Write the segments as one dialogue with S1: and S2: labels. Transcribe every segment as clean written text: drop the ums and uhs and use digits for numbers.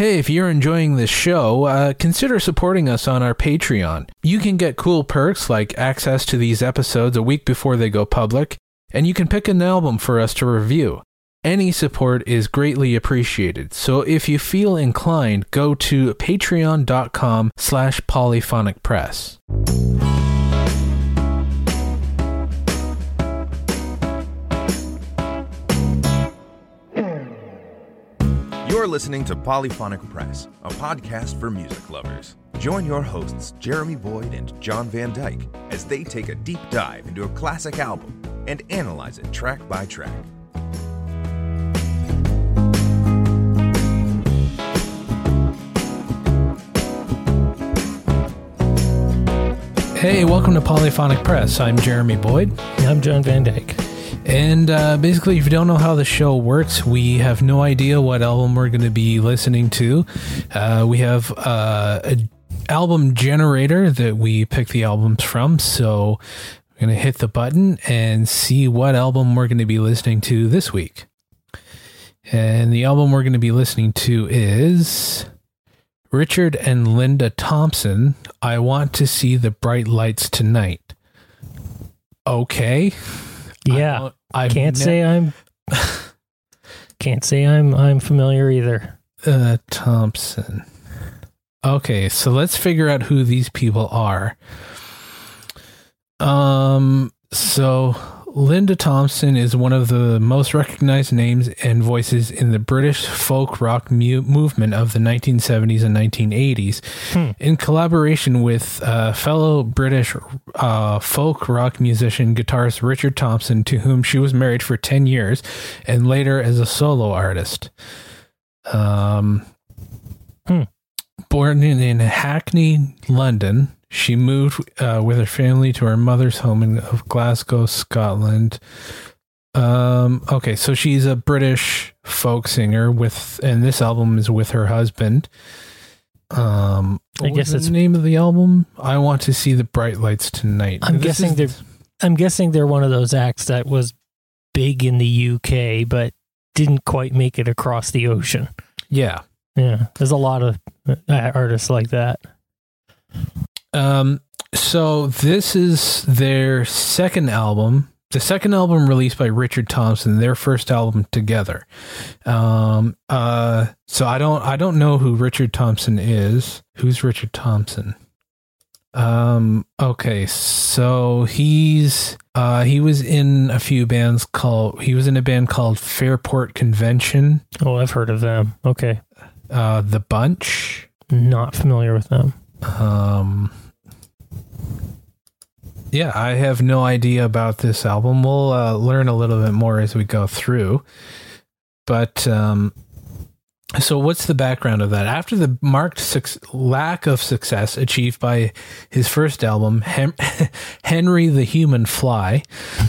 S1: Hey, if you're enjoying this show, consider supporting us on our Patreon. You can get cool perks like access to these episodes a week before they go public, and you can pick an album for us to review. Any support is greatly appreciated, so if you feel inclined, go to patreon.com/polyphonicpress.
S2: You're listening to Polyphonic Press, a podcast for music lovers. Join your hosts, Jeremy Boyd and John Van Dyke, as they take a deep dive into a classic album and analyze it track by track.
S1: Hey, welcome to Polyphonic Press. I'm Jeremy Boyd.
S3: And I'm John Van Dyke.
S1: And basically, if you don't know how the show works, we have no idea what album we're going to be listening to. We have an album generator that we pick the albums from, so we're going to hit the button and see what album we're going to be listening to this week. And the album we're going to be listening to is Richard and Linda Thompson, I Want to See the Bright Lights Tonight. Okay.
S3: Yeah, I can't say I'm familiar either.
S1: Thompson. Okay, so let's figure out who these people are. So Linda Thompson is one of the most recognized names and voices in the British folk rock movement of the 1970s and 1980s. In collaboration with fellow British folk rock musician guitarist Richard Thompson, to whom she was married for 10 years, and later as a solo artist. Born in Hackney, London, she moved with her family to her mother's home of Glasgow, Scotland. Okay, so she's a British folk singer and this album is with her husband. I guess it's the name of the album. I Want to See the Bright Lights Tonight.
S3: I'm guessing they're one of those acts that was big in the UK, but didn't quite make it across the ocean.
S1: Yeah.
S3: Yeah. There's a lot of artists like that.
S1: So this is their second album, the second album released by Richard Thompson, their first album together. So I don't know who Richard Thompson is. Who's Richard Thompson? Okay, so he was in a band called Fairport Convention.
S3: Oh, I've heard of them. Okay.
S1: The Bunch.
S3: Not familiar with them.
S1: Yeah, I have no idea about this album. We'll learn a little bit more as we go through. But so what's the background of that? After the marked lack of success achieved by his first album, Henry the Human Fly,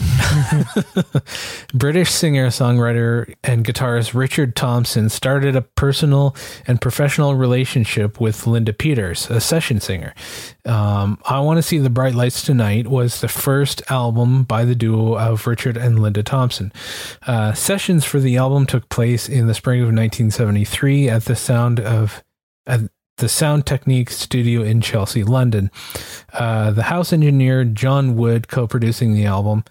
S1: British singer, songwriter, and guitarist Richard Thompson started a personal and professional relationship with Linda Peters, a session singer. I Want to See the Bright Lights Tonight was the first album by the duo of Richard and Linda Thompson. Sessions for the album took place in the spring of 1973 at the Sound Technique studio in Chelsea, London. The house engineer John Wood co-producing the album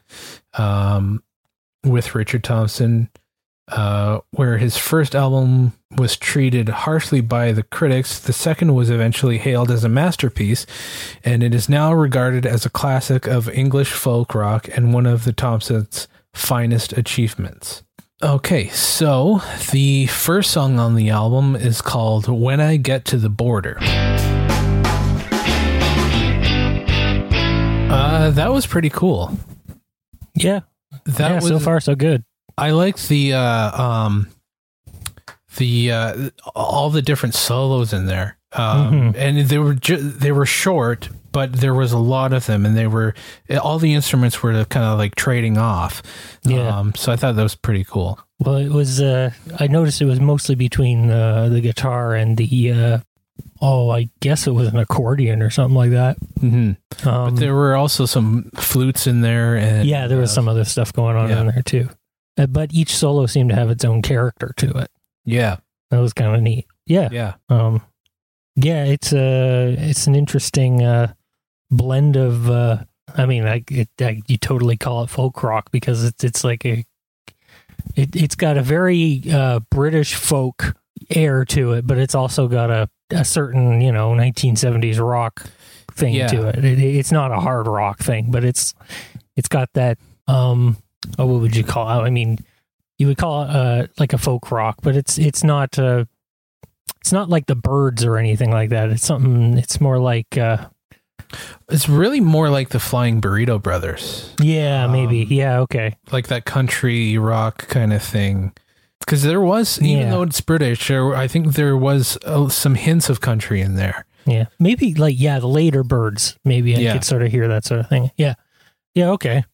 S1: with Richard Thompson, where his first album was treated harshly by the critics. The second was eventually hailed as a masterpiece, and it is now regarded as a classic of English folk rock and one of the Thompsons' finest achievements. Okay, so the first song on the album is called When I Get to the Border. That was pretty cool.
S3: Yeah. So far so good.
S1: I liked the all the different solos in there. And they were short, but there was a lot of them, and all the instruments were kind of like trading off. Yeah. So I thought that was pretty cool.
S3: Well, it was, I noticed it was mostly between the guitar and the, I guess it was an accordion or something like that.
S1: Mm-hmm. But there were also some flutes in there. And
S3: yeah, there was some other stuff going on in there too. But each solo seemed to have its own character to it.
S1: Yeah.
S3: That was kind of neat. Yeah. Yeah, it's an interesting blend of. I mean, you totally call it folk rock because it's like it's got a very British folk air to it, but it's also got a certain 1970s rock thing to it. It's not a hard rock thing, but it's got that. What would you call it? I mean, you would call it like a folk rock, but it's not. It's not like the Byrds or anything like that. It's something. It's more like.
S1: It's really more like the Flying Burrito Brothers.
S3: Yeah, maybe. Yeah, okay.
S1: Like that country rock kind of thing. Because there was, even though it's British, I think there was some hints of country in there.
S3: Yeah, maybe like the later Byrds. Maybe I could sort of hear that sort of thing. Yeah, okay.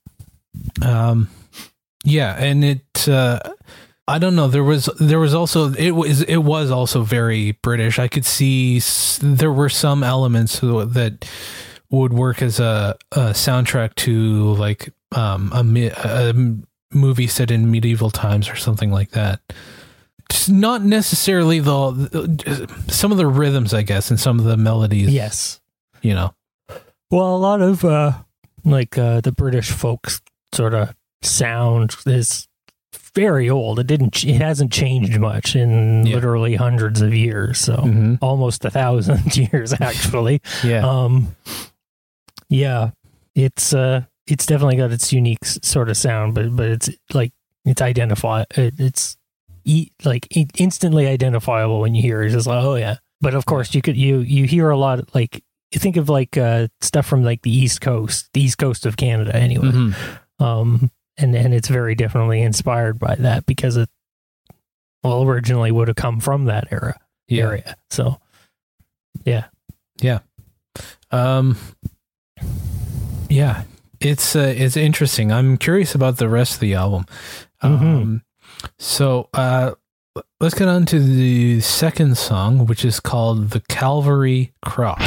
S1: Yeah, and it. I don't know. There was also it was also very British. I could see there were some elements that would work as a soundtrack to like a movie set in medieval times or something like that. Just not necessarily some of the rhythms, I guess, and some of the melodies.
S3: Yes,
S1: Well,
S3: a lot of the British folk sort of sound is very old. It hasn't changed much in literally hundreds of years. So almost 1,000 years actually. It's definitely got its unique sort of sound, but it's like it's instantly identifiable when you hear it. It's just like, oh yeah. But of course you hear a lot of, like, you think of like stuff from like the East Coast of Canada anyway. And it's very definitely inspired by that because it originally would have come from that area. So yeah.
S1: It's interesting. I'm curious about the rest of the album. So let's get on to the second song, which is called The Calvary Cross.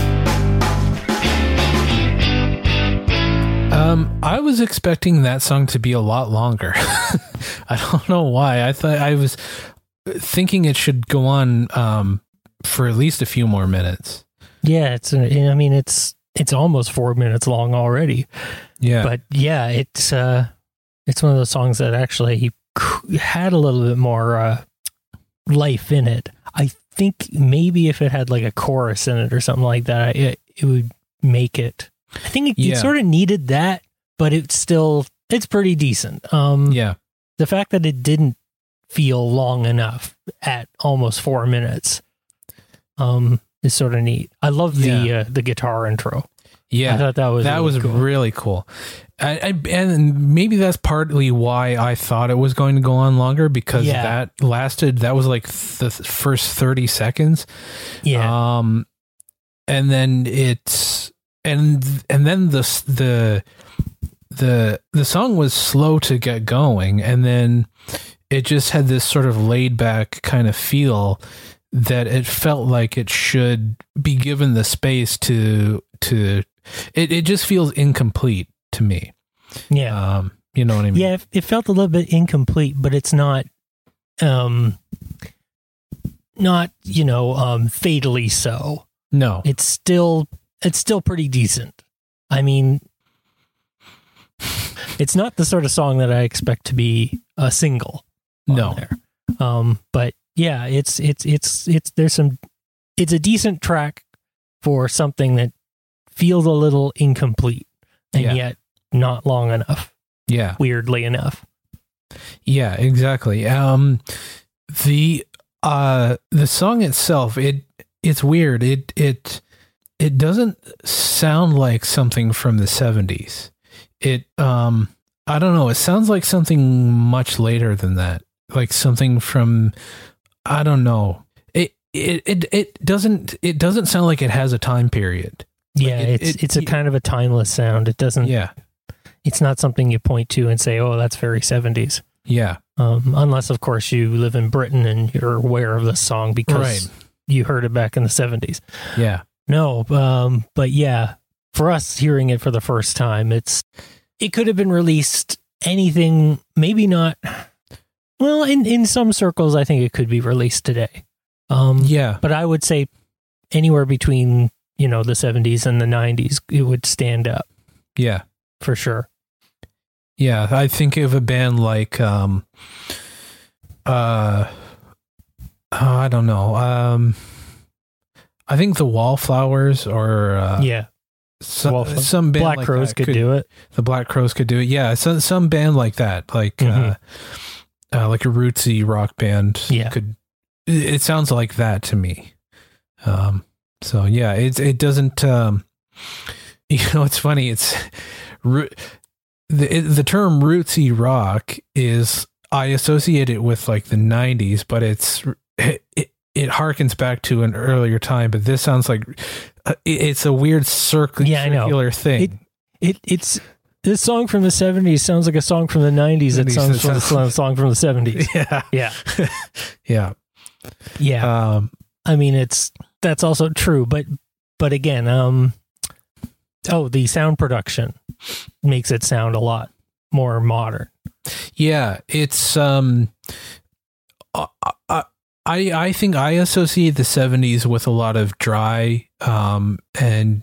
S1: I was expecting that song to be a lot longer. I don't know why. I was thinking it should go on for at least a few more minutes.
S3: Yeah, it's almost 4 minutes long already.
S1: Yeah.
S3: But yeah, it's one of those songs that actually had a little bit more life in it. I think maybe if it had like a chorus in it or something like that, it would make it. I think it sort of needed that, but it's pretty decent. The fact that it didn't feel long enough at almost 4 minutes is sort of neat. I love the guitar intro.
S1: Yeah,
S3: I thought that was cool.
S1: Really cool. And maybe that's partly why I thought it was going to go on longer, because that was like the first 30 seconds.
S3: Yeah.
S1: And then and then the song was slow to get going, and then it just had this sort of laid back kind of feel that it felt like it should be given the space to it just feels incomplete to me.
S3: Yeah.
S1: You know what I mean?
S3: Yeah, it felt a little bit incomplete, but it's not fatally so.
S1: No.
S3: It's still pretty decent. I mean, it's not the sort of song that I expect to be a single on there. But yeah, it's a decent track for something that feels a little incomplete and yet not long enough.
S1: Yeah.
S3: Weirdly enough.
S1: Yeah, exactly. The song itself, it's weird. It doesn't sound like something from the 70s. I don't know. It sounds like something much later than that. Like something from, I don't know. It doesn't sound like it has a time period.
S3: Yeah, it's a kind of a timeless sound. It doesn't.
S1: Yeah.
S3: It's not something you point to and say, "Oh, that's very 70s."
S1: Yeah.
S3: Unless, of course, you live in Britain and you're aware of this song because you heard it back in the 70s.
S1: Yeah.
S3: No, but yeah, for us hearing it for the first time, it could have been released anything, maybe not. Well, in some circles, I think it could be released today.
S1: Yeah.
S3: But I would say anywhere between, the 70s and the 90s, it would stand up
S1: Yeah.
S3: for sure.
S1: Yeah. I think of a band like, I don't know. I think the Wallflowers or some band
S3: Black
S1: like
S3: Crowes
S1: that
S3: could do it.
S1: The Black Crowes could do it. Yeah, some band like that, like like a rootsy rock band.
S3: Yeah.
S1: It sounds like that to me. So yeah, it doesn't. It's funny. It's the term rootsy rock is, I associate it with like the 90s, but it harkens back to an earlier time. But this sounds like it's a weird circular thing.
S3: It's this song from the 70s sounds like a song from the 90s. It sounds like a song from the 70s.
S1: Yeah.
S3: Yeah. Yeah. I mean, that's also true, but again, the sound production makes it sound a lot more modern.
S1: Yeah, it's I think I associate the 70s with a lot of dry and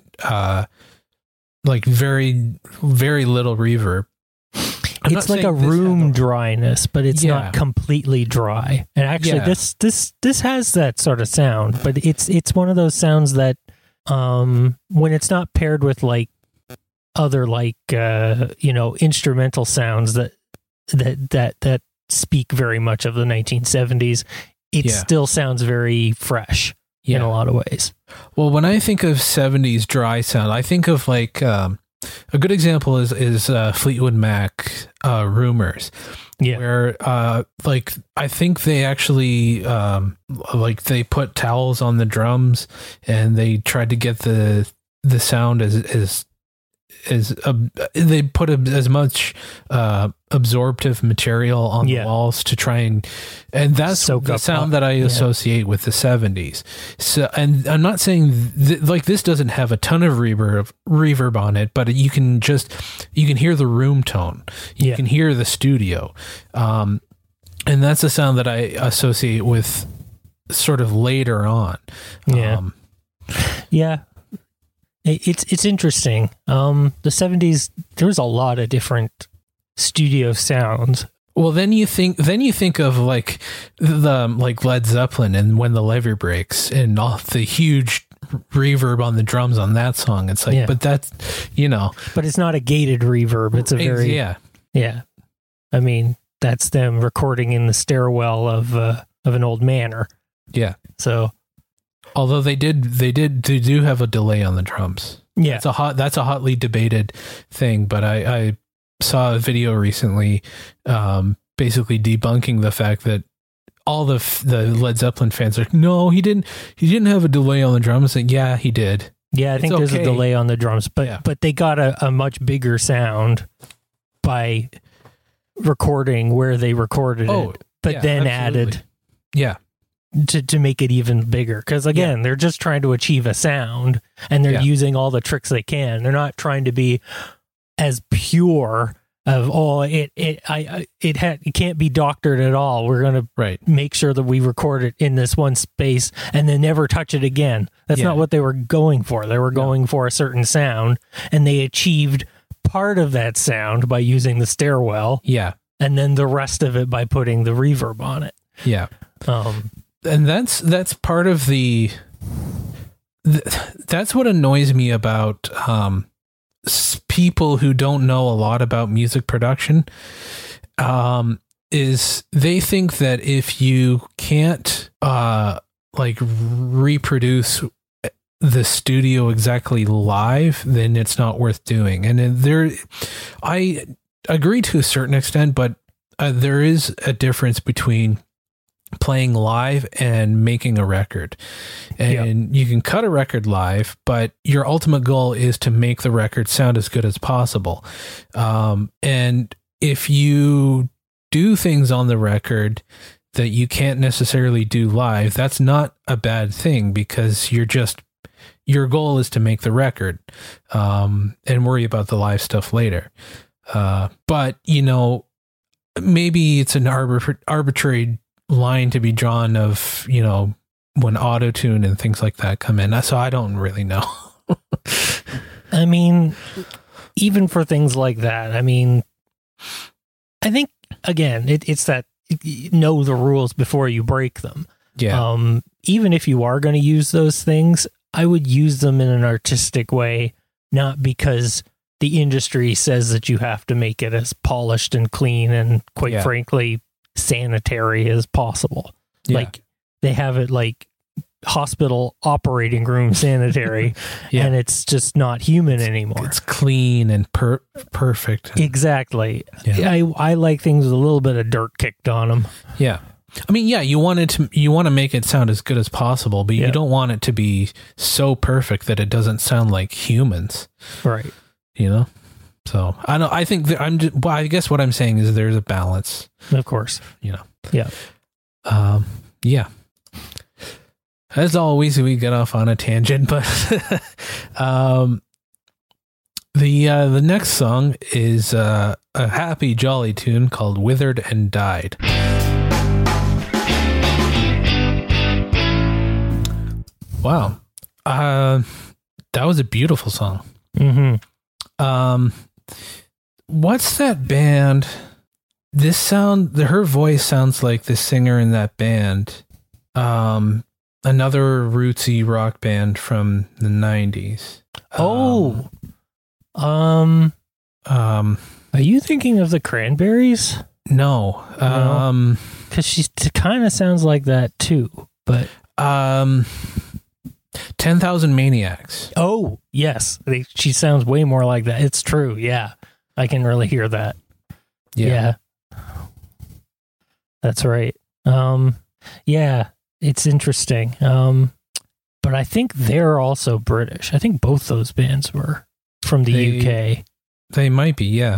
S1: like very, very little reverb.
S3: It's like a room dryness, but it's not completely dry. And actually this has that sort of sound, but it's one of those sounds that when it's not paired with like other like instrumental sounds that speak very much of the 1970s, it still sounds very fresh in a lot of ways.
S1: Well, when I think of 70s dry sound, I think of like a good example is Fleetwood Mac, Rumors.
S3: Yeah.
S1: Where like I think they actually like they put towels on the drums and they tried to get the sound as they put as much absorptive material on the walls to try and that's the sound that I associate with the 70s. So, and I'm not saying like this doesn't have a ton of reverb on it, but you can hear the room tone. You can hear the studio. And that's a sound that I associate with sort of later on.
S3: Yeah. It's interesting. The 70s, there was a lot of different studio sounds.
S1: Well, then you think of like like Led Zeppelin and When the Levee Breaks and all the huge reverb on the drums on that song. It's like, but that's
S3: but it's not a gated reverb. It's a very yeah. I mean, that's them recording in the stairwell of an old manor. Yeah. So.
S1: Although they do have a delay on the drums.
S3: Yeah.
S1: That's a hotly debated thing, but I saw a video recently basically debunking the fact that all the Led Zeppelin fans are, no, he didn't have a delay on the drums. And yeah, he did.
S3: Yeah, I think there's a delay on the drums, but they got a much bigger sound by recording where they recorded it, but then added to make it even bigger. Because again, they're just trying to achieve a sound and they're using all the tricks they can. They're not trying to be as pure of, it can't be doctored at all. We're going to make sure that we record it in this one space and then never touch it again. That's not what they were going for. They were going for a certain sound, and they achieved part of that sound by using the stairwell. Yeah. And then the rest of it by putting the reverb on it.
S1: Yeah. And that's part of that's what annoys me about people who don't know a lot about music production, is they think that if you can't like reproduce the studio exactly live, then it's not worth doing. And I agree to a certain extent, but there is a difference between playing live and making a record. And you can cut a record live, but your ultimate goal is to make the record sound as good as possible. And if you do things on the record that you can't necessarily do live, that's not a bad thing, because your goal is to make the record, and worry about the live stuff later. But maybe it's an arbitrary line to be drawn of, when auto-tune and things like that come in. So I don't really know.
S3: I mean, even for things like that, I mean, I think, again, it's that know the rules before you break them.
S1: Yeah.
S3: Even if you are going to use those things, I would use them in an artistic way, not because the industry says that you have to make it as polished and clean and, quite frankly, sanitary as possible.
S1: Yeah.
S3: Like, they have it like hospital operating room sanitary, and it's just not human anymore.
S1: It's clean and perfect.
S3: Exactly.
S1: Yeah.
S3: I like things with a little bit of dirt kicked on them.
S1: Yeah. I mean, yeah, you want to make it sound as good as possible, but you don't want it to be so perfect that it doesn't sound like humans.
S3: Right.
S1: You know? So, I think that I guess what I'm saying is there's a balance.
S3: Of course.
S1: You know.
S3: Yeah.
S1: Yeah. As always, we get off on a tangent, but the next song is a happy, jolly tune called "Withered and Died." Wow, that was a beautiful song.
S3: Mm-hmm.
S1: What's that band? Her voice sounds like the singer in that band. Another rootsy rock band from the 90s.
S3: Are you thinking of the Cranberries?
S1: No.
S3: Because she kind of sounds like that too, but
S1: 10,000 Maniacs.
S3: Oh, yes. She sounds way more like that. It's true. Yeah. I can really hear that. Yeah. That's right. Yeah, it's interesting. But I think they're also British. I think both those bands were from the UK.
S1: They might be, yeah.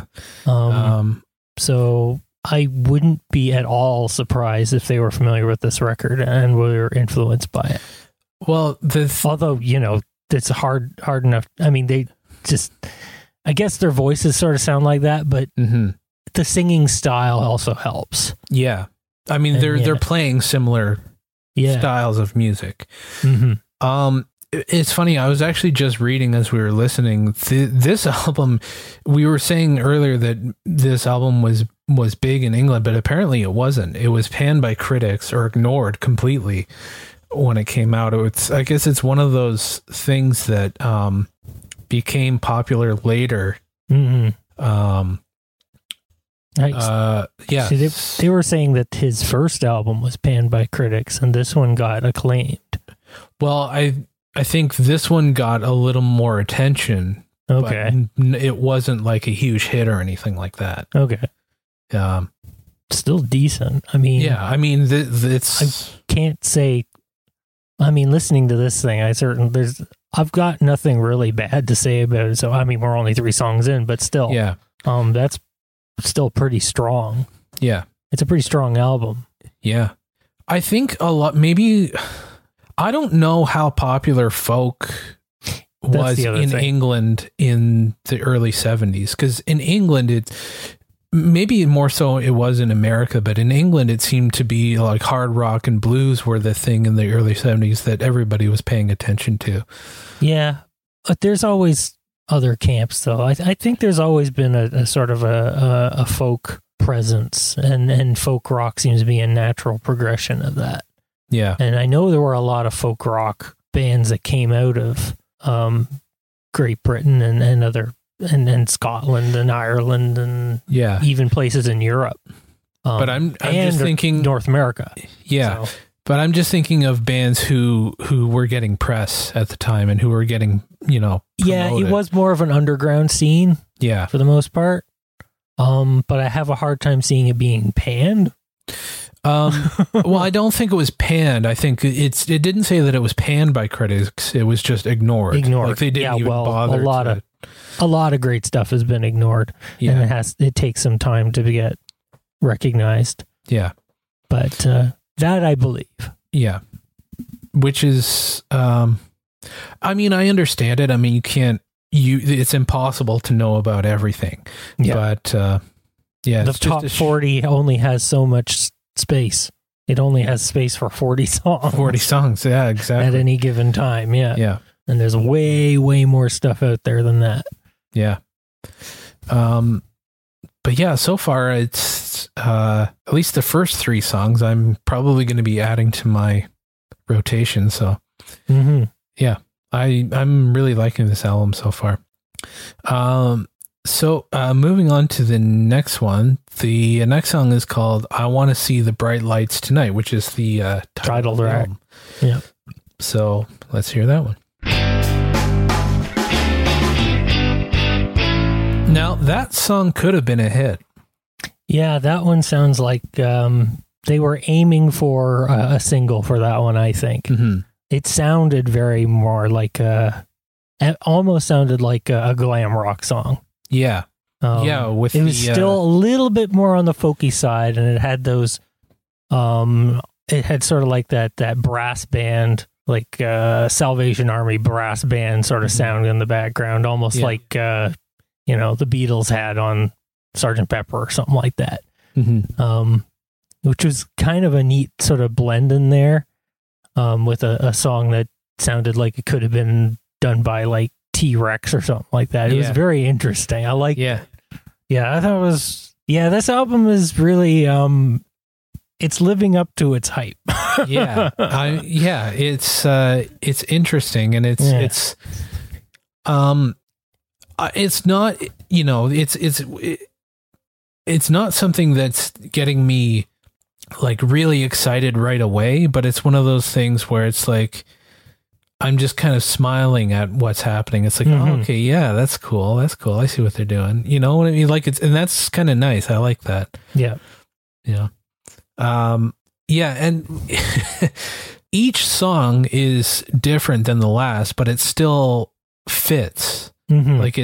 S3: So I wouldn't be at all surprised if they were familiar with this record and were influenced by it.
S1: Well,
S3: although, it's hard enough. I mean, they just, I guess their voices sort of sound like that, but the singing style also helps.
S1: Yeah. I mean, they're playing similar styles of music.
S3: Mm-hmm.
S1: It's funny. I was actually just reading as we were listening. This album, we were saying earlier that this album was big in England, but apparently it wasn't. It was panned by critics or ignored completely when it came out. I guess it's one of those things that became popular later.
S3: Mm-hmm.
S1: Yeah.
S3: See, they were saying that his first album was panned by critics, and this one got acclaimed.
S1: Well, I think this one got a little more attention.
S3: Okay.
S1: But it wasn't like a huge hit or anything like that.
S3: Okay. Still decent. I mean,
S1: yeah, I mean, it's,
S3: I can't say, I mean, listening to this thing, I've got nothing really bad to say about it. So, I mean, we're only 3 songs in, but still, that's still pretty strong.
S1: Yeah.
S3: It's a pretty strong album.
S1: Yeah. I think a lot, maybe, I don't know how popular folk was in England in the early 70s, because in England, maybe more so it was in America, but in England, it seemed to be like hard rock and blues were the thing in the early 70s that everybody was paying attention to.
S3: Yeah. But there's always other camps, though. I think there's always been a sort of a folk presence, and folk rock seems to be a natural progression of that.
S1: Yeah.
S3: And I know there were a lot of folk rock bands that came out of Great Britain and other and Scotland and Ireland and even places in Europe.
S1: But I'm just thinking
S3: North America.
S1: Yeah. So. But I'm just thinking of bands who were getting press at the time and who were getting, promoted.
S3: Yeah, it was more of an underground scene.
S1: Yeah.
S3: For the most part. But I have a hard time seeing it being panned.
S1: Well, I don't think it was panned. I think it didn't say that it was panned by critics. It was just ignored. Like they didn't even bother.
S3: A lot of great stuff has been ignored. Yeah. And it takes some time to get recognized.
S1: Yeah.
S3: But that I believe.
S1: Yeah. Which is I mean, I understand it. I mean, it's impossible to know about everything. Yeah. But
S3: the top 40 only has so much space. it only has space for 40 songs.
S1: 40 songs. Yeah, exactly.
S3: At any given time. Yeah.
S1: Yeah.
S3: And there's way, way more stuff out there than that.
S1: Yeah. But yeah, so far it's at least the first 3 songs I'm probably going to be adding to my rotation. So yeah, I'm really liking this album so far. So moving on to the next one, the next song is called "I Want to See the Bright Lights Tonight," which is the title track. Album.
S3: Yeah.
S1: So let's hear that one. Now that song could have been a hit.
S3: Yeah, that one sounds like they were aiming for a single for that one. I think it sounded very more like it almost sounded like a glam rock song.
S1: Yeah. Yeah.
S3: It was still a little bit more on the folky side, and it had those, it had sort of like that brass band, like Salvation Army brass band sort of sound in the background, almost like, the Beatles had on Sgt. Pepper or something like that. Which was kind of a neat sort of blend in there, with a song that sounded like it could have been done by like T-Rex or something like that. It was very interesting. I like it. Yeah, I thought it was, this album is really, it's living up to its hype. It's interesting, and it's not, it's not something that's getting me like really excited right away, but it's one of those things where it's like, I'm just kind of smiling at what's happening. It's like, oh, okay, yeah, that's cool. That's cool. I see what they're doing. You know what I mean? Like, and that's kind of nice. I like that. Yeah.
S1: Yeah. And each song is different than the last, but it still fits. Like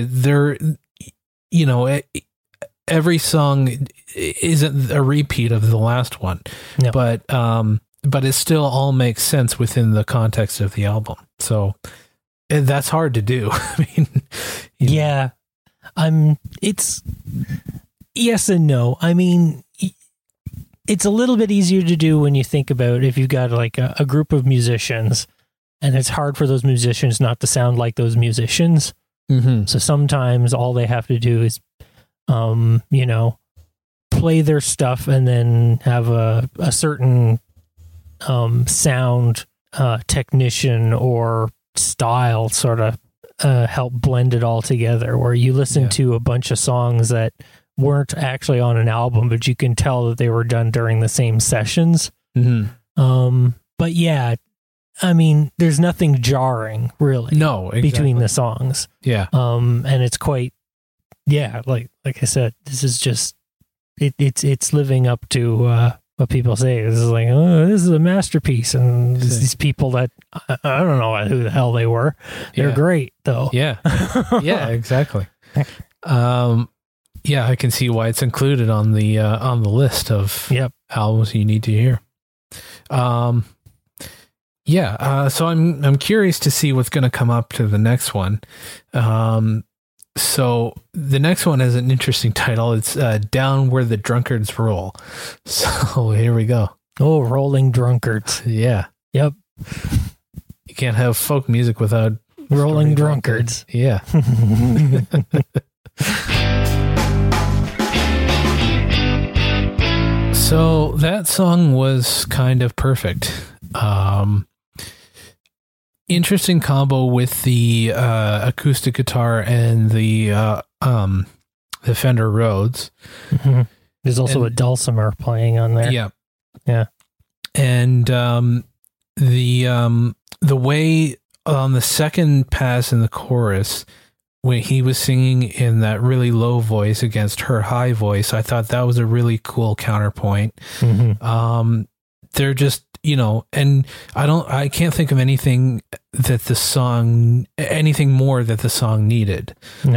S1: every song isn't a repeat of the last one, but it still all makes sense within the context of the album. So that's hard to do. I mean, it's yes and no. I mean, it's a little bit easier to do when you think about if you've got like a group of musicians, and it's hard for those musicians not to sound like those musicians. So sometimes all they have to do is, play their stuff and then have a certain sound technician or style sort of help blend it all together, where you listen to a bunch of songs that weren't actually on an album, but you can tell that they were done during the same sessions. But yeah, I mean, there's nothing jarring really between the songs. And it's quite like I said, this is just it's living up to what people say. This is like, oh, this is a masterpiece, and these people that I don't know who the hell they were. They're great though. Exactly. I can see why it's included on the list of albums you need to hear. So I'm curious to see what's going to come up to the next one. So the next one has an interesting title. It's Down Where the Drunkards Roll. So here we go.
S3: Oh, Rolling Drunkards.
S1: Yeah.
S3: Yep.
S1: You can't have folk music without
S3: rolling drunkards.
S1: Yeah. So that song was kind of perfect. Interesting combo with the acoustic guitar and the Fender Rhodes.
S3: There's also a dulcimer playing on there.
S1: Yeah. And the way on the second pass in the chorus, when he was singing in that really low voice against her high voice, I thought that was a really cool counterpoint. They're just, and I can't think of anything more that the song needed.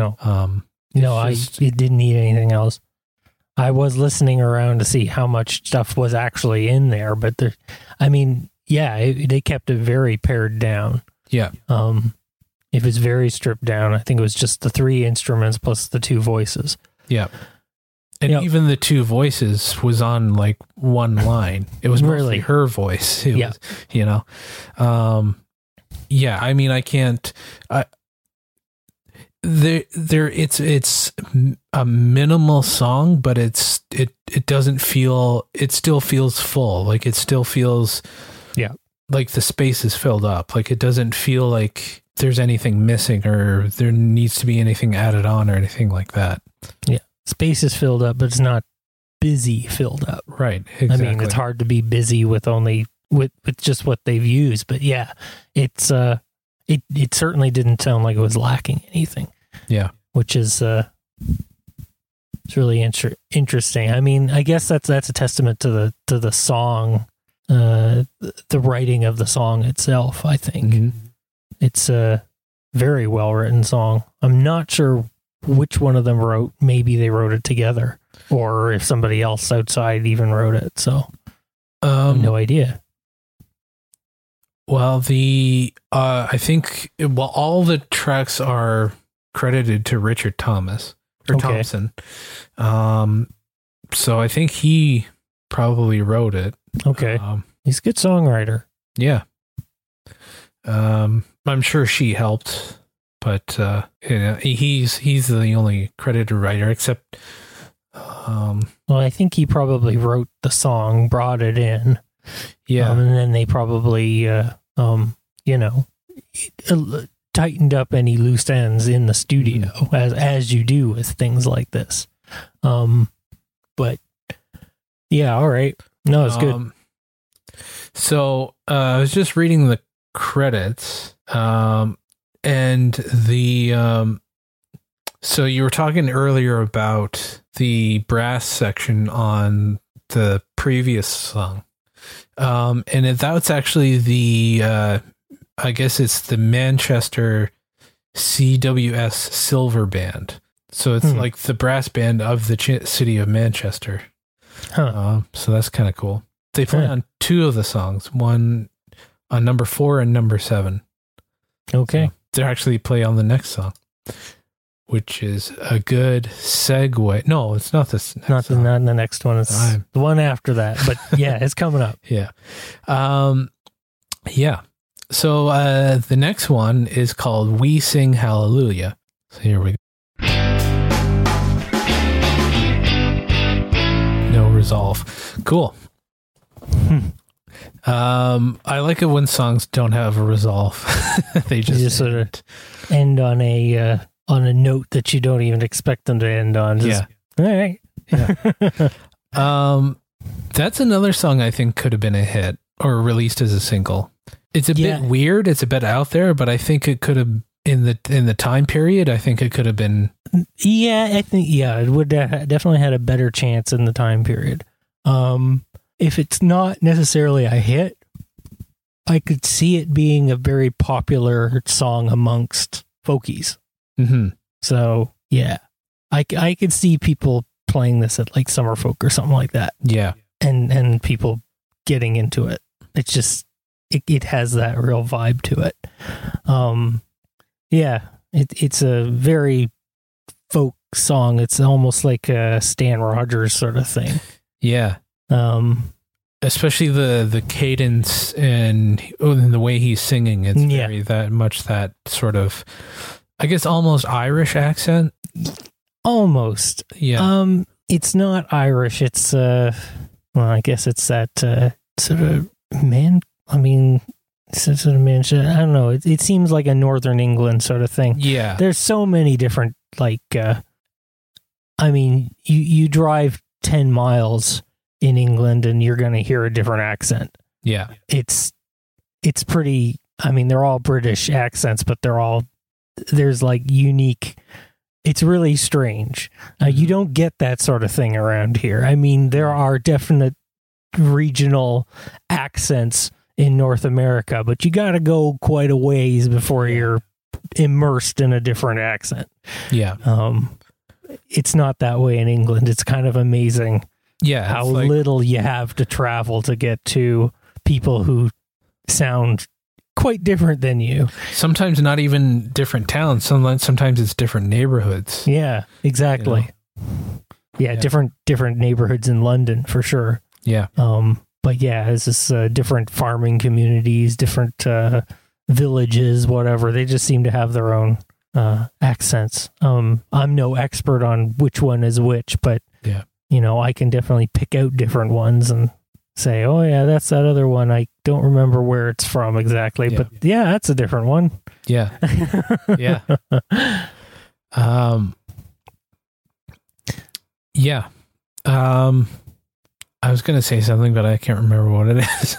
S3: It didn't need anything else. I was listening around to see how much stuff was actually in there, but they kept it very pared down.
S1: Yeah.
S3: It was very stripped down. I think it was just the 3 instruments plus the 2 voices.
S1: Yeah. And
S3: Yep.
S1: even the two voices was on like one line. It was mostly
S3: Really?
S1: her voice. It
S3: Yeah.
S1: was, you know. Yeah, I mean, I can't. It's a minimal song, but it doesn't feel. It still feels full. Like it still feels.
S3: Yeah.
S1: Like the space is filled up. Like it doesn't feel like there's anything missing or there needs to be anything added on or anything like that.
S3: Yeah. Space is filled up, but it's not busy filled up.
S1: Right. Exactly.
S3: I mean, it's hard to be busy with only with just what they've used, but yeah, it's it certainly didn't sound like it was lacking anything.
S1: Yeah.
S3: Which is it's really interesting. I mean, I guess that's a testament to the song, the writing of the song itself. I think
S1: Mhm.
S3: it's a very well written song. I'm not sure which one of them wrote. Maybe they wrote it together, or if somebody else outside even wrote it. So I have no idea.
S1: Well, I think all the tracks are credited to Richard Thomas or
S3: Okay.
S1: Thompson. So I think he probably wrote it.
S3: Okay, he's a good songwriter.
S1: Yeah. I'm sure she helped, but you know, he's the only credited writer except
S3: Well, I think he probably wrote the song, brought it in.
S1: yeah.
S3: And then they probably, you know, tightened up any loose ends in the studio, as you do with things like this. But yeah, all right. No, it's good.
S1: So I was just reading the credits, and the so you were talking earlier about the brass section on the previous song. And that's actually the, I guess it's the Manchester CWS Silver Band. So it's like the brass band of the city of Manchester.
S3: Huh.
S1: So that's kind of cool. They play on two of the songs, one on number 4 and number 7.
S3: Okay.
S1: So they actually play on the next song, which is a good segue. No, it's not this next
S3: Not
S1: song.
S3: the next one. It's the one after that. But yeah, it's coming up.
S1: Yeah. Yeah. So the next one is called We Sing Hallelujah. So here we go. No resolve. Cool. I like it when songs don't have a resolve. They just
S3: sort of end on a note that you don't even expect them to end on. Just, all right.
S1: That's another song I think could have been a hit or released as a single. It's a bit weird. It's a bit out there, but I think it could have in the time period. I think it could have been.
S3: Yeah, I think it would definitely had a better chance in the time period. If it's not necessarily a hit, I could see it being a very popular song amongst folkies.
S1: Mm-hmm.
S3: So yeah, I could see people playing this at like Summer Folk or something like that.
S1: Yeah,
S3: and people getting into it. It's just it has that real vibe to it. Yeah, it's a very folk song. It's almost like a Stan Rogers sort of thing.
S1: Yeah. Especially the cadence and the way he's singing. It's very that much that sort of, I guess, almost Irish accent.
S3: Almost.
S1: Yeah.
S3: It's not Irish. It's well, I guess it's that sort of man. I mean, sort of Manchester. I don't know. It seems like a Northern England sort of thing.
S1: Yeah.
S3: There's so many different I mean, you drive 10 miles in England and you're going to hear a different accent.
S1: Yeah.
S3: It's pretty, I mean, they're all British accents, but there's like unique, it's really strange. You don't get that sort of thing around here. I mean, there are definite regional accents in North America, but you got to go quite a ways before you're immersed in a different accent.
S1: Yeah.
S3: It's not that way in England. It's kind of amazing.
S1: Yeah,
S3: how little you have to travel to get to people who sound quite different than you.
S1: Sometimes not even different towns. Sometimes it's different neighborhoods.
S3: Yeah, exactly. Yeah, different neighborhoods in London for sure.
S1: Yeah.
S3: But yeah, it's just different farming communities, different villages, whatever. They just seem to have their own accents. I'm no expert on which one is which, but
S1: yeah,
S3: I can definitely pick out different ones and say, oh yeah, that's that other one. I don't remember where it's from exactly, but yeah, that's a different one.
S1: Yeah. Yeah. Yeah. I was going to say something, but I can't remember what it is.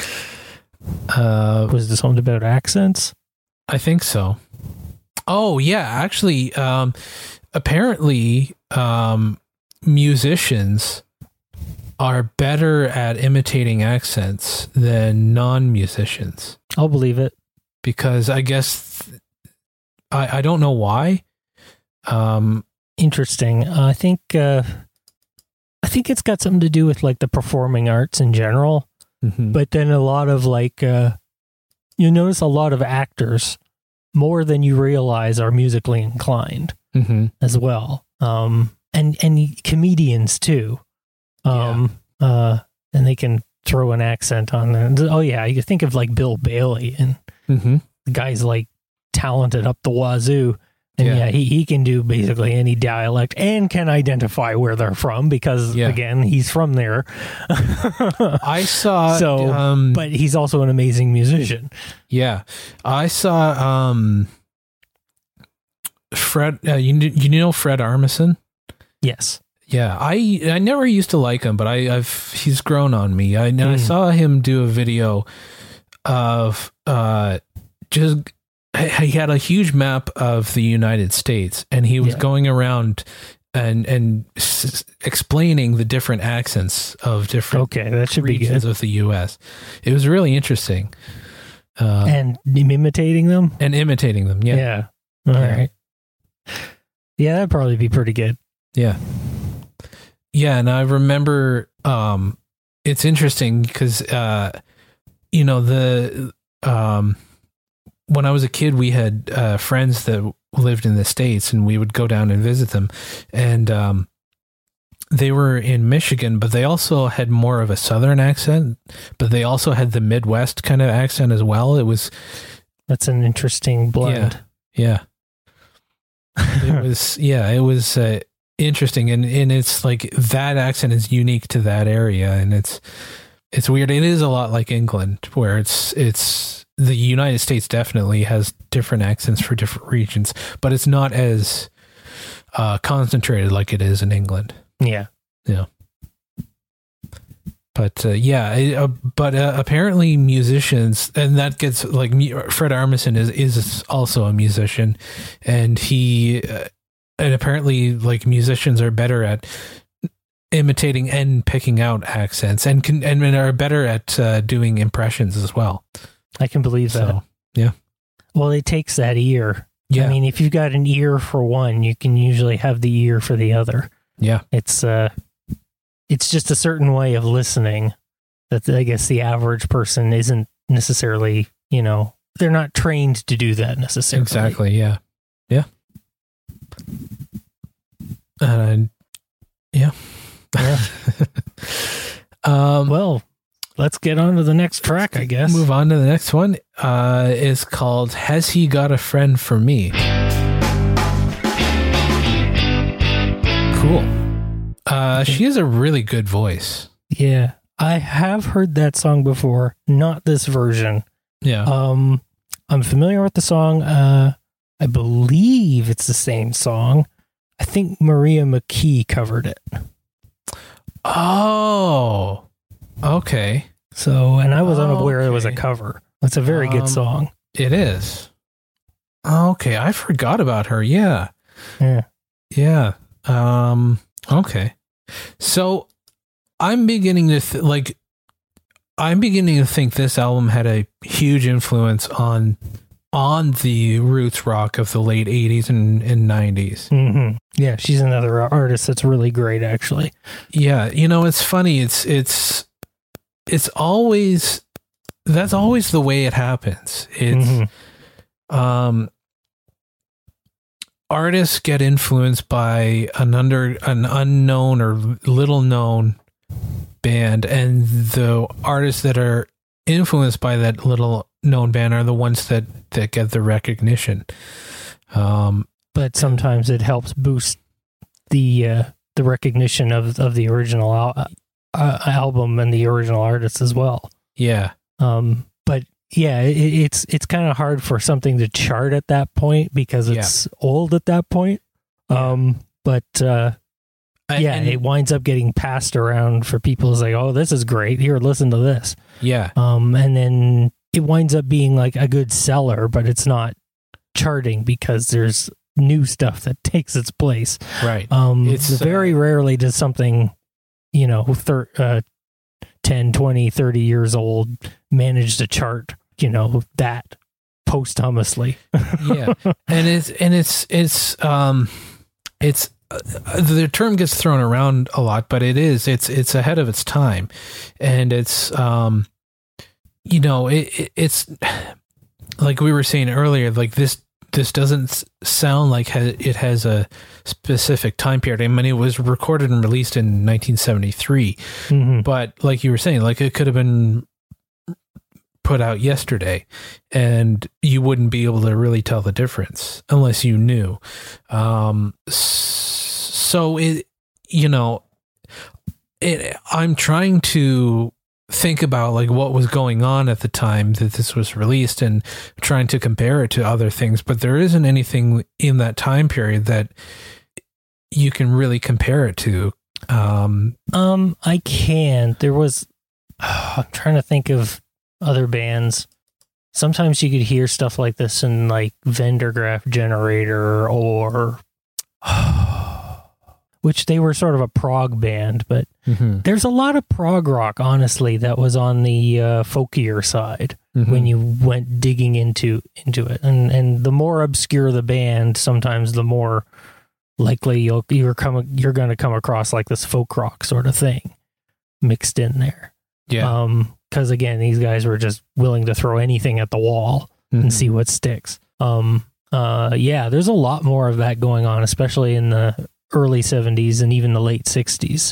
S3: Was this something about accents?
S1: I think so. Oh, yeah. Actually, apparently, musicians are better at imitating accents than non-musicians.
S3: I'll believe it.
S1: Because I guess, I don't know why.
S3: Interesting. I think it's got something to do with like the performing arts in general.
S1: Mm-hmm.
S3: But then a lot of like, you notice a lot of actors, more than you realize, are musically inclined as well. And comedians too. And they can throw an accent on there. Oh yeah, you think of like Bill Bailey, and the guy's like talented up the wazoo. And he can do basically any dialect and can identify where they're from because, again, he's from there.
S1: I saw...
S3: but he's also an amazing musician.
S1: Yeah. I saw Fred... you know Fred Armisen?
S3: Yes.
S1: Yeah. I never used to like him, but he's grown on me. I saw him do a video of just... He had a huge map of the United States, and he was going around and explaining the different accents of different
S3: that should
S1: regions
S3: be good.
S1: of the U.S. It was really interesting.
S3: And imitating them?
S1: And imitating them, yeah.
S3: Yeah. All right. Yeah, that'd probably be pretty good.
S1: Yeah. Yeah, and I remember it's interesting because, when I was a kid, we had friends that lived in the States, and we would go down and visit them. And they were in Michigan, but they also had more of a Southern accent, but they also had the Midwest kind of accent as well.
S3: That's an interesting blend.
S1: Yeah. It was interesting. And it's like that accent is unique to that area. And it's weird. It is a lot like England, where it's the United States definitely has different accents for different regions, but it's not as concentrated like it is in England.
S3: Yeah.
S1: Yeah. But apparently musicians, and that gets like Fred Armisen is also a musician, and and apparently like musicians are better at imitating and picking out accents, and are better at doing impressions as well.
S3: I can believe that.
S1: So, yeah.
S3: Well, it takes that ear.
S1: Yeah.
S3: I mean, if you've got an ear for one, you can usually have the ear for the other.
S1: Yeah.
S3: It's just a certain way of listening that I guess the average person isn't necessarily, they're not trained to do that necessarily.
S1: Exactly. Yeah. Yeah. Yeah.
S3: Well, let's get on to the next track, I guess.
S1: Move on to the next one. Is called Has He Got a Friend for Me? Cool. She has a really good voice.
S3: Yeah. I have heard that song before, not this version.
S1: Yeah.
S3: I'm familiar with the song. I believe it's the same song. I think Maria McKee covered it.
S1: Oh, okay.
S3: So, and I was unaware it was a cover. It's a very good song.
S1: It is. Okay, I forgot about her. Yeah.
S3: Yeah.
S1: Yeah. Okay. So, I'm beginning to think this album had a huge influence on the roots rock of the late 80s and 90s.
S3: Mm-hmm. Yeah, she's another artist that's really great, actually.
S1: Yeah, it's funny. It's always, that's always the way it happens. It's artists get influenced by an unknown or little known band, and the artists that are influenced by that little known band are the ones that get the recognition.
S3: But sometimes it helps boost the recognition of the original album and the original artist as well.
S1: Yeah.
S3: But yeah, it's kind of hard for something to chart at that point because it's old at that point. It winds up getting passed around for people to say, "Oh, this is great. Here, listen to this."
S1: Yeah.
S3: And then it winds up being like a good seller, but it's not charting because there's new stuff that takes its place.
S1: Right.
S3: It's very rarely does something, 10, 20, 30 years old manage to chart, that posthumously.
S1: Yeah. And it's the term gets thrown around a lot, but it's ahead of its time. And it's, it's like we were saying earlier, like this doesn't sound like it has a specific time period. I mean, it was recorded and released in 1973, but like you were saying, like it could have been put out yesterday and you wouldn't be able to really tell the difference unless you knew. So I'm trying to think about like what was going on at the time that this was released and trying to compare it to other things, but there isn't anything in that time period that you can really compare it to.
S3: I can. There was I'm trying to think of other bands. Sometimes you could hear stuff like this in like Vendergraph Generator or which they were sort of a prog band, but there's a lot of prog rock, honestly, that was on the folkier side when you went digging into it. And the more obscure the band, sometimes the more likely you're going to come across like this folk rock sort of thing mixed in there.
S1: Yeah.
S3: Because again, these guys were just willing to throw anything at the wall and see what sticks. There's a lot more of that going on, especially in the early 70s and even the late 60s.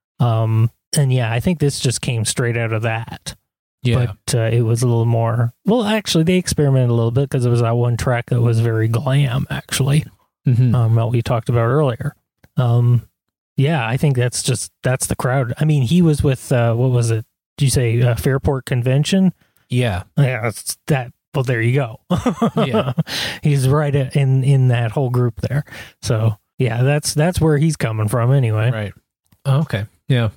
S3: I think this just came straight out of that. Yeah. But it was a little more, well, actually they experimented a little bit because there was that one track that was very glam, actually. That we talked about earlier. I think that's the crowd. I mean, he was with, what was it? Did you say Fairport Convention?
S1: Yeah.
S3: Yeah, it's that. Well, there you go.
S1: Yeah.
S3: He's right in that whole group there. So yeah, that's where he's coming from anyway.
S1: Right. Okay. Yeah.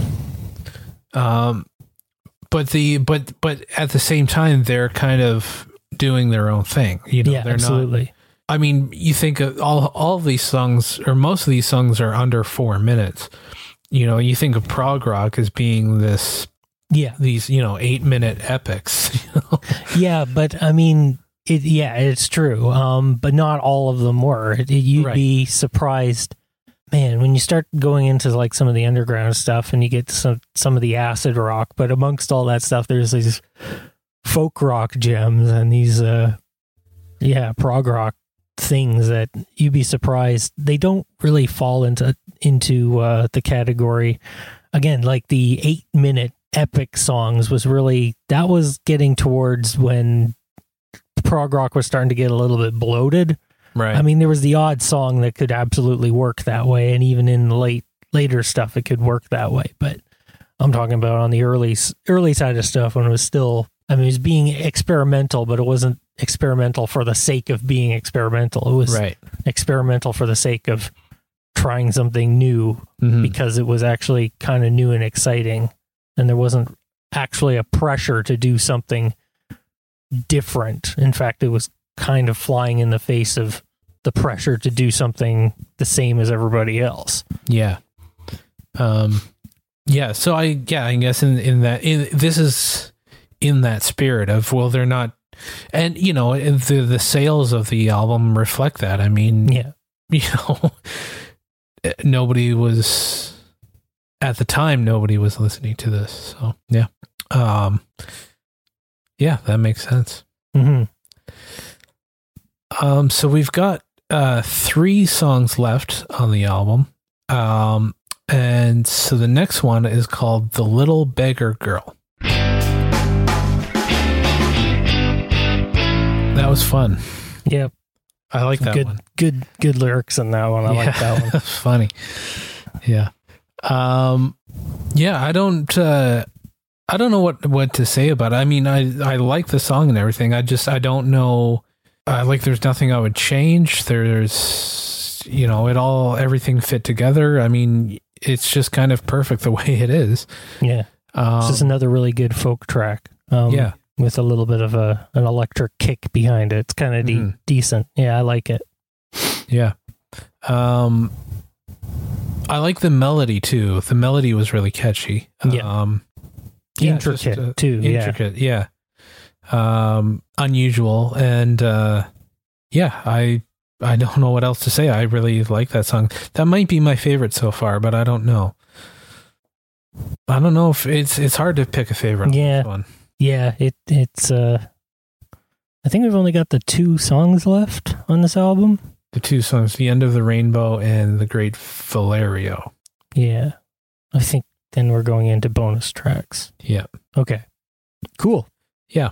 S1: But at the same time, they're kind of doing their own thing. They're
S3: absolutely.
S1: Not, I mean, you think of all of these songs, or most of these songs are under 4 minutes. You think of prog rock as being these 8-minute epics.
S3: Yeah, but I mean, it's true. But not all of them were. You'd be surprised, man, when you start going into like some of the underground stuff and you get some of the acid rock. But amongst all that stuff, there's these folk rock gems and these prog rock things that you'd be surprised they don't really fall into the category. Again, like the 8-minute epic songs that was getting towards when prog rock was starting to get a little bit bloated.
S1: Right.
S3: I mean, there was the odd song that could absolutely work that way, and even in the later stuff, it could work that way. But I'm talking about on the early side of stuff when it was still, I mean, it was being experimental, but it wasn't experimental for the sake of being experimental. It was experimental for the sake of trying something new because it was actually kind of new and exciting. And there wasn't actually a pressure to do something different. In fact, it was kind of flying in the face of the pressure to do something the same as everybody else.
S1: Yeah. So I guess this is in that spirit of, well, they're not, and the sales of the album reflect that. I mean, nobody was listening to this. So that makes sense.
S3: Mm-hmm.
S1: So we've got 3 songs left on the album. And so the next one is called The Little Beggar Girl. That was fun.
S3: Yep.
S1: I like that one.
S3: Good lyrics in that one. I like that one.
S1: That's funny. Yeah. Yeah, I don't know what to say about it. I mean, I like the song and everything. I don't know. There's nothing I would change. There's, everything fit together. I mean, it's just kind of perfect the way it is.
S3: Yeah. This is another really good folk track.
S1: Yeah.
S3: With a little bit of an electric kick behind it. It's kind of decent. Yeah, I like it.
S1: Yeah. I like the melody too. The melody was really catchy.
S3: Yeah. Intricate too.
S1: Intricate, yeah. Unusual. And I don't know what else to say. I really like that song. That might be my favorite so far, but I don't know. I don't know if it's hard to pick a favorite on this one.
S3: Yeah, it's I think we've only got the 2 songs left on this album.
S1: The 2 songs, The End of the Rainbow and The Great Valerio.
S3: Yeah. I think then we're going into bonus tracks.
S1: Yeah.
S3: Okay. Cool.
S1: Yeah.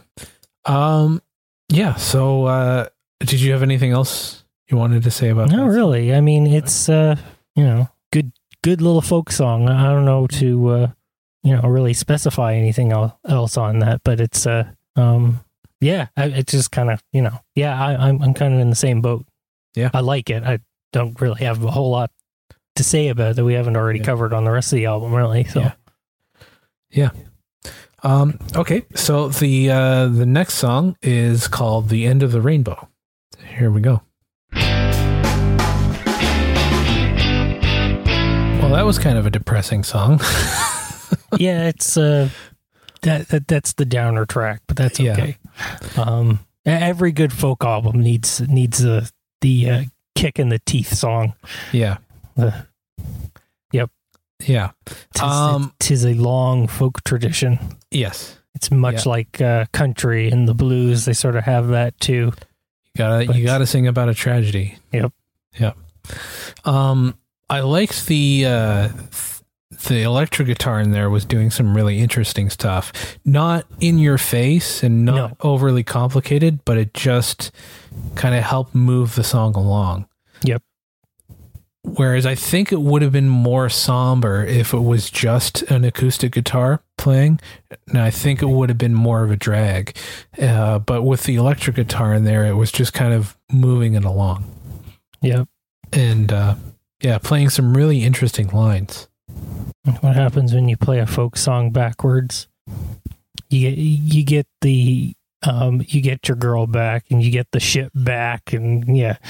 S1: So did you have anything else you wanted to say about that?
S3: Not really. I mean, it's good little folk song. I don't know to really specify anything else on that, but it's it's just kind of, I'm kind of in the same boat.
S1: Yeah.
S3: I like it. I don't really have a whole lot to say about it that we haven't already covered on the rest of the album, really. So
S1: yeah. Okay, so the next song is called The End of the Rainbow. Here we go. Well, that was kind of a depressing song.
S3: Yeah, it's that's the downer track, but that's okay. Every good folk album needs the kick in the teeth song.
S1: Yeah.
S3: Yep.
S1: Yeah.
S3: Tis a long folk tradition.
S1: Yes.
S3: It's much like country and the blues. They sort of have that too.
S1: You gotta sing about a tragedy.
S3: Yep.
S1: Yep. I liked the electric guitar in there was doing some really interesting stuff. Not in your face and not overly complicated, but it just kind of helped move the song along.
S3: Yep.
S1: Whereas I think it would have been more somber if it was just an acoustic guitar playing. And I think it would have been more of a drag. But with the electric guitar in there, it was just kind of moving it along.
S3: Yep.
S1: And playing some really interesting lines.
S3: What happens when you play a folk song backwards? You get the you get your girl back and you get the ship back, and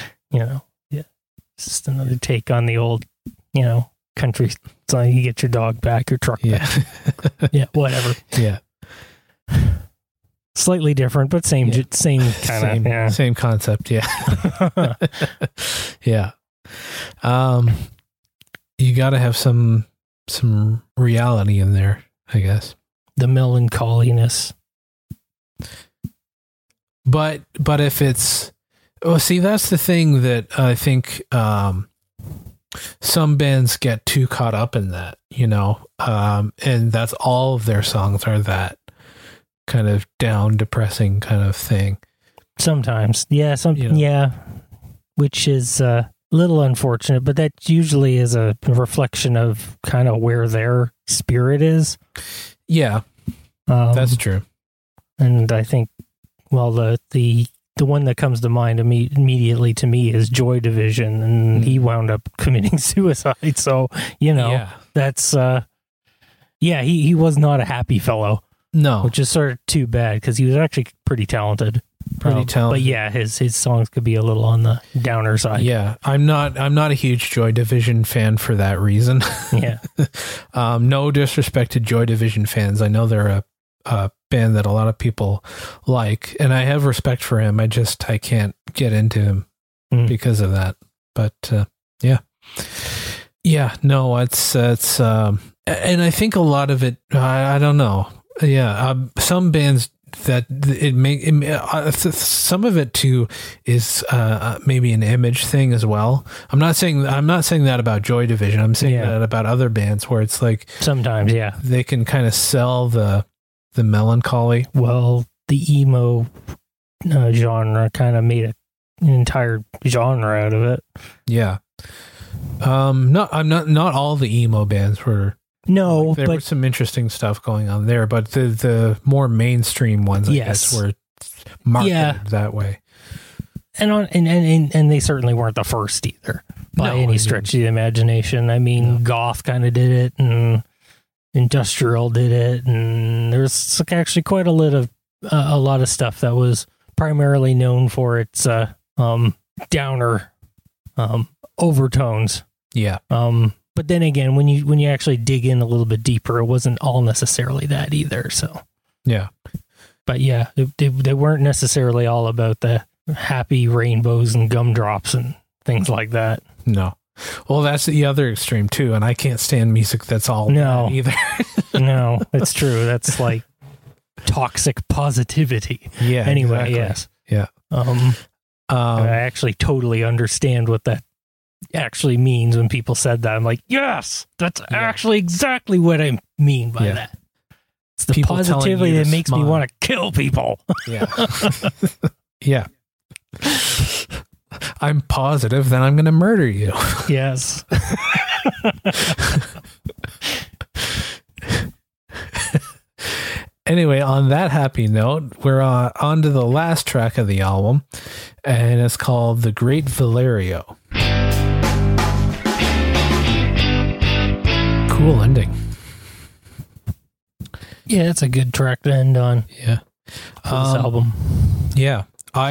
S3: it's just another take on the old country song. You get your dog back, your truck back. Yeah, whatever.
S1: Yeah.
S3: Slightly different, but same kind of
S1: same concept. Yeah. Yeah. You got to have some reality in there, I guess.
S3: The melancholiness.
S1: But if it's that's the thing that I think some bands get too caught up in that, and that's all of their songs are that kind of down, depressing kind of thing.
S3: Sometimes, which is little unfortunate, but that usually is a reflection of kind of where their spirit is.
S1: Yeah, that's true.
S3: And I think, the one that comes to mind immediately to me is Joy Division, and he wound up committing suicide. So, that's, he was not a happy fellow.
S1: No.
S3: Which is sort of too bad because he was actually pretty talented. But yeah, his songs could be a little on the downer side.
S1: Yeah, I'm not a huge Joy Division fan for that reason.
S3: Yeah.
S1: No disrespect to Joy Division fans. I know they're a band that a lot of people like, and I have respect for him. I can't get into him because of that. But no, it's and I think a lot of it. I don't know. Yeah, some bands some of it too is maybe an image thing as well. I'm not saying that about Joy Division. I'm saying that about other bands where it's like
S3: sometimes,
S1: they can kind of sell the melancholy.
S3: Well, the emo genre kind of made an entire genre out of it.
S1: Yeah. Not all the emo bands were.
S3: No,
S1: there was some interesting stuff going on there, but the more mainstream ones, I guess, were marketed that way. And they certainly weren't the first either, by any stretch of the imagination. I mean, goth kind of did it, and industrial did it, and there's actually quite a lot of stuff that was primarily known for its downer overtones. Yeah.
S3: But then again, when you actually dig in a little bit deeper, it wasn't all necessarily that either. So
S1: yeah,
S3: but yeah, they weren't necessarily all about the happy rainbows and gumdrops and things like that.
S1: No. Well, that's the other extreme too, and I can't stand music that's all that either.
S3: No, it's true. That's like toxic positivity.
S1: Yeah.
S3: Anyway,
S1: exactly.
S3: yes.
S1: Yeah.
S3: I actually totally understand what that actually means when people said that. I'm like, yes, that's actually exactly what I mean by that. It's the people positivity that makes me want to kill people.
S1: Yeah. Yeah. I'm positive that I'm going to murder you.
S3: Yes.
S1: Anyway, on that happy note, we're on to the last track of the album, and it's called The Great Valerio. Cool ending.
S3: Yeah, it's a good track to end on.
S1: Yeah.
S3: For this album.
S1: Yeah.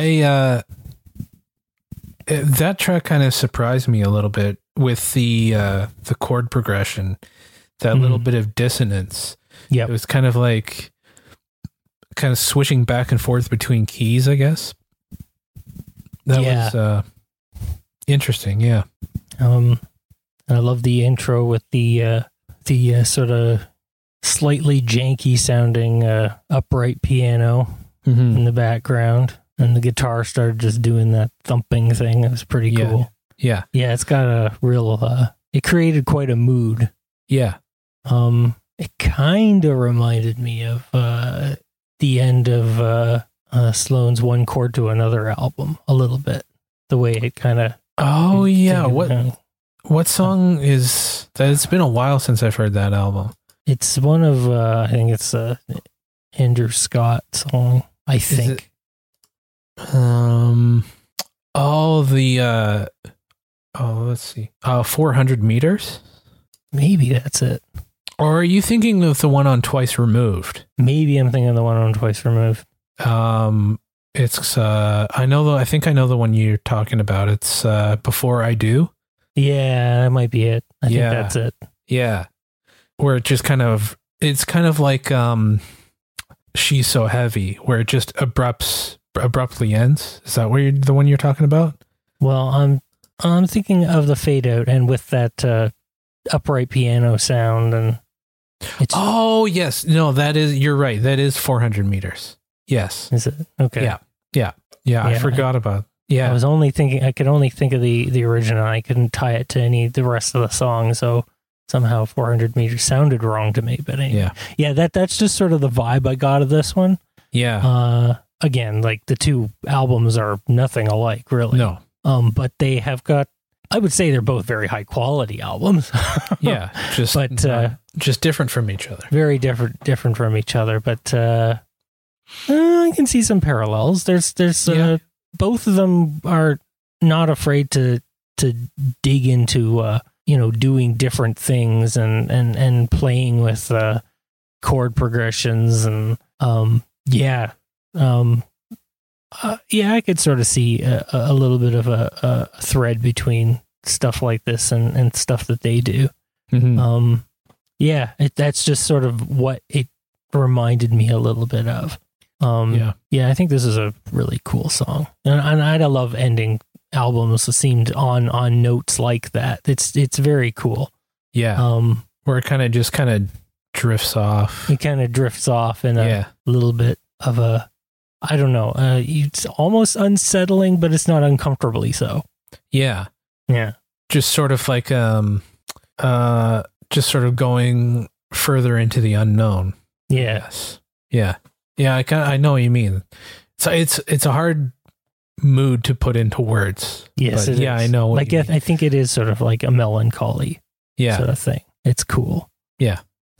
S1: That track kind of surprised me a little bit with the chord progression, that little bit of dissonance.
S3: Yeah.
S1: It was kind of switching back and forth between keys, I guess. That was interesting. Yeah.
S3: I love the intro with the sort of slightly janky sounding upright piano in the background, and the guitar started just doing that thumping thing. It was pretty cool.
S1: Yeah.
S3: Yeah, it's got a real it created quite a mood.
S1: Yeah.
S3: It kind of reminded me of the end of Sloan's One Chord to Another album a little bit. The way it kind of
S1: What song is that? It's been a while since I've heard that album.
S3: It's one of I think it's a Andrew Scott song, I think.
S1: Let's see. 400 Meters?
S3: Maybe that's it.
S1: Or are you thinking of the one on Twice Removed?
S3: Maybe I'm thinking of the one on Twice Removed.
S1: It's I think I know the one you're talking about. It's Before I Do.
S3: Yeah, that might be it. I think that's it.
S1: Yeah. Where it just it's kind of like She's So Heavy, where it just abruptly ends. Is that the one you're talking about?
S3: Well, I'm thinking of the Fade Out, and with that upright piano sound, and it's
S1: yes. No, you're right. That is 400 Meters. Yes.
S3: Is it? Okay.
S1: Yeah. I forgot about. Yeah.
S3: I could only think of the original. I couldn't tie it to the rest of the song, so somehow 400 Meters sounded wrong to me. But anyway. Yeah, that's just sort of the vibe I got of this one.
S1: Yeah.
S3: Again, like the two albums are nothing alike, really.
S1: No.
S3: But they have got, I would say they're both very high quality albums.
S1: Yeah. Just different from each other.
S3: Very different from each other. But I can see some parallels. There's both of them are not afraid to dig into doing different things and playing with chord progressions and I could sort of see a little bit of a thread between stuff like this and stuff that they do.
S1: Mm-hmm.
S3: That's just sort of what it reminded me a little bit of. I think this is a really cool song, and I love ending albums that seemed on notes like that. It's very cool.
S1: Yeah. Where it kind of drifts off.
S3: It kind of drifts off in a little bit I don't know, it's almost unsettling, but it's not uncomfortably so.
S1: Yeah.
S3: Yeah.
S1: Just sort of like, just sort of going further into the unknown.
S3: Yeah.
S1: Yes. Yeah. Yeah. I know what you mean. So it's a hard mood to put into words.
S3: Yes.
S1: But yeah, I know. What
S3: like, I think it is sort of like a melancholy sort of thing. It's cool.
S1: Yeah.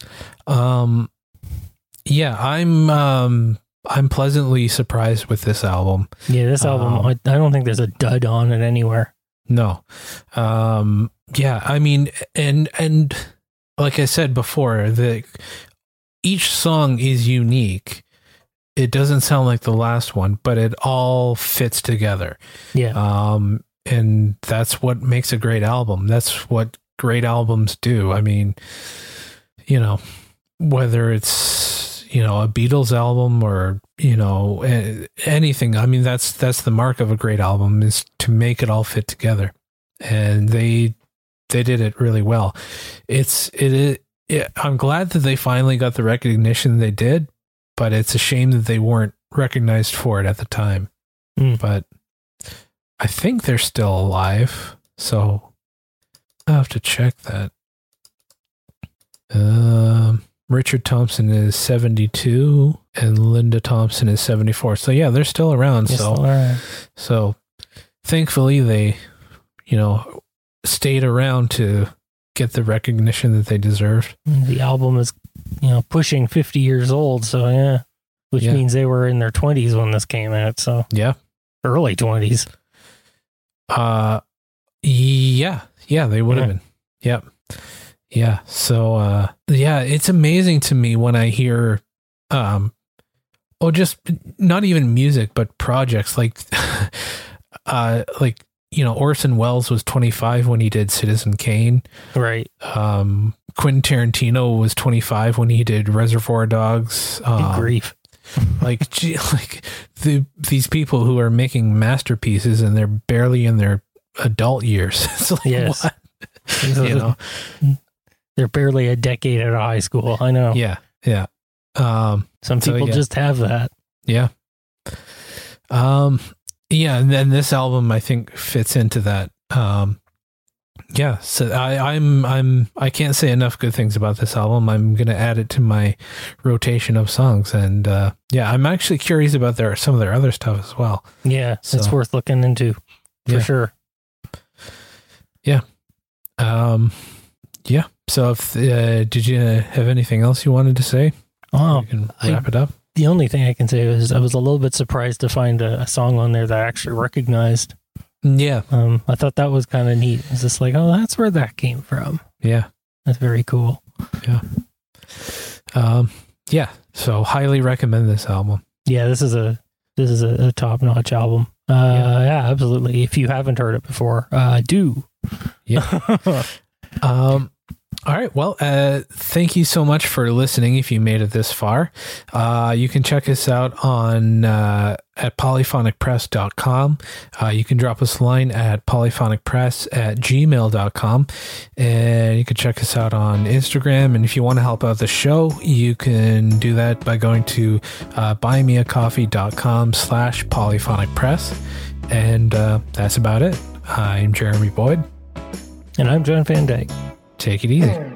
S1: Yeah, I'm pleasantly surprised with this album.
S3: Yeah, this album, I don't think there's a dud on it anywhere.
S1: No. Yeah, I mean, and like I said before, each song is unique. It doesn't sound like the last one, but it all fits together.
S3: Yeah.
S1: And that's what makes a great album. That's what great albums do. I mean, you know, whether it's, you know, a Beatles album or, you know, anything. I mean, that's the mark of a great album, is to make it all fit together. And they did it really well. I'm glad that they finally got the recognition they did, but it's a shame that they weren't recognized for it at the time. But I think they're still alive, so I'll have to check that. Richard Thompson is 72 and Linda Thompson is 74. So yeah, they're still around. So thankfully they, you know, stayed around to get the recognition that they deserved.
S3: The album is, you know, pushing 50 years old. So yeah, which means they were in their 20s when this came out. So
S1: yeah,
S3: early 20s.
S1: Yeah, they would have been. Yep. Yeah. So, yeah, it's amazing to me when I hear, just not even music, but projects like, you know, Orson Welles was 25 when he did Citizen Kane.
S3: Right.
S1: Quentin Tarantino was 25 when he did Reservoir Dogs.
S3: Good grief.
S1: These people who are making masterpieces and they're barely in their adult years. It's like,
S3: yes.
S1: What? You know,
S3: they're barely a decade out of high school. I know.
S1: Yeah. Yeah.
S3: Some people just have that.
S1: Yeah. Yeah. And then this album, I think, fits into that. Yeah. So I can't say enough good things about this album. I'm going to add it to my rotation of songs. And, yeah, I'm actually curious about some of their other stuff as well.
S3: Yeah. So, it's worth looking into for sure.
S1: Yeah. Yeah. So if, did you have anything else you wanted to say?
S3: Oh,
S1: we can wrap it up.
S3: The only thing I can say is I was a little bit surprised to find a song on there that I actually recognized.
S1: Yeah.
S3: I thought that was kind of neat. It's just like, oh, that's where that came from.
S1: Yeah.
S3: That's very cool.
S1: Yeah. Yeah. So highly recommend this album.
S3: Yeah, this is a top-notch album. Yeah, absolutely. If you haven't heard it before, do.
S1: Yeah. All right. Well, thank you so much for listening. If you made it this far, you can check us out on at polyphonicpress.com. You can drop us a line at polyphonicpress@gmail.com, and you can check us out on Instagram. And if you want to help out the show, you can do that by going to buymeacoffee.com/polyphonicpress. And that's about it. I'm Jeremy Boyd.
S3: And I'm John Van Dyke.
S1: Take it easy.